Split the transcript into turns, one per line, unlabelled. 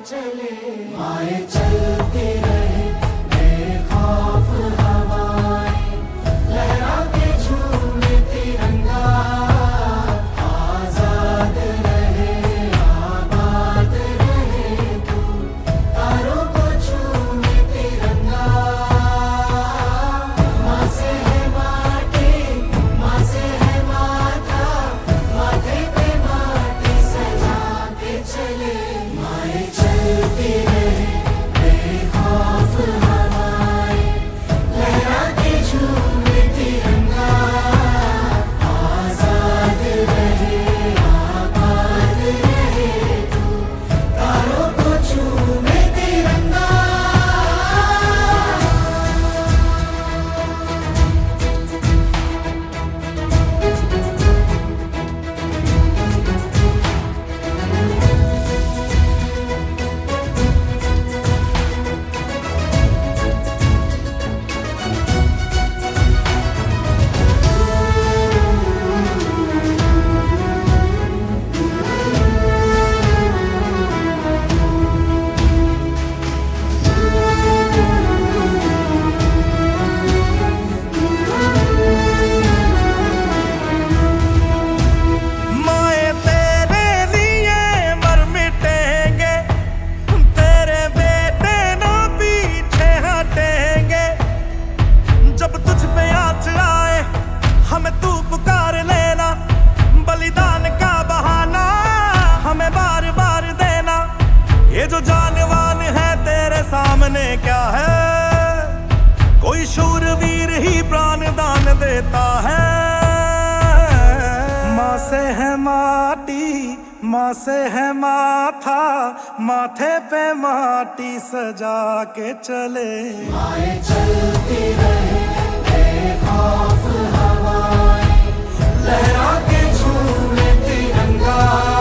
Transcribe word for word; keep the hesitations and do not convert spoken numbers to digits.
चले, माए चलती रहे बेखौफ हवाएं, लहरा के झूमे तिरंगा, आजाद रहे आबाद रहे तू, तारों को झूमे तिरंगा। माँ से है माटी, माँ से है माथा, माथे पे माटी सजा के चले, माए चलती रहे बेखौफ हवाएं, लहरा के झूमे तिरंगा, आजाद रहे आबाद रहे तू, तारों को झूमे तिरंगा।
माए तेरे लिए मर मिटेंगे, तेरे बेटे ना पीछे हटेंगे। जब तुझ पे आँच आए हमें तू पुकार लेना, बलिदान का बहाना हमें बार बार देना। ये जो जानवान है तेरे सामने क्या है, कोई शूरवीर ही प्राण दान देता है। माँ से है माटी, माँ से है माथा, माथे पे माटी सजा के चले,
माए चलती रहे बेखौफ हवाएं, लहरा के झूमे तिरंगा।